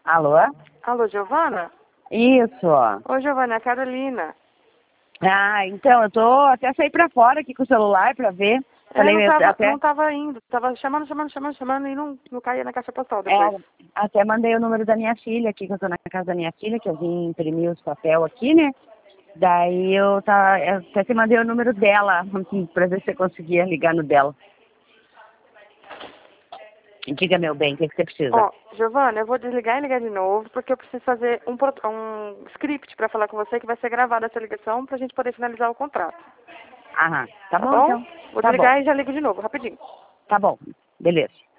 Alô? Alô, Giovana? Isso. Oi, Giovana, é a Carolina. Ah, então, eu tô até sair pra fora aqui com o celular pra ver. Falei, Não tava indo. Tava chamando e não caía na caixa postal depois. até mandei o número da minha filha aqui, que eu tô na casa da minha filha, que eu vim imprimir os papel aqui, né? Daí eu até te mandei o número dela, pra ver se você conseguia ligar no dela. Diga, meu bem, o que você precisa? Ó, Giovana, eu vou desligar e ligar de novo, porque eu preciso fazer um script pra falar com você, que vai ser gravada essa ligação pra gente poder finalizar o contrato. Aham, tá bom Bom? então. Vou Tá bom, desligar e já ligo de novo, rapidinho. tá bom, beleza.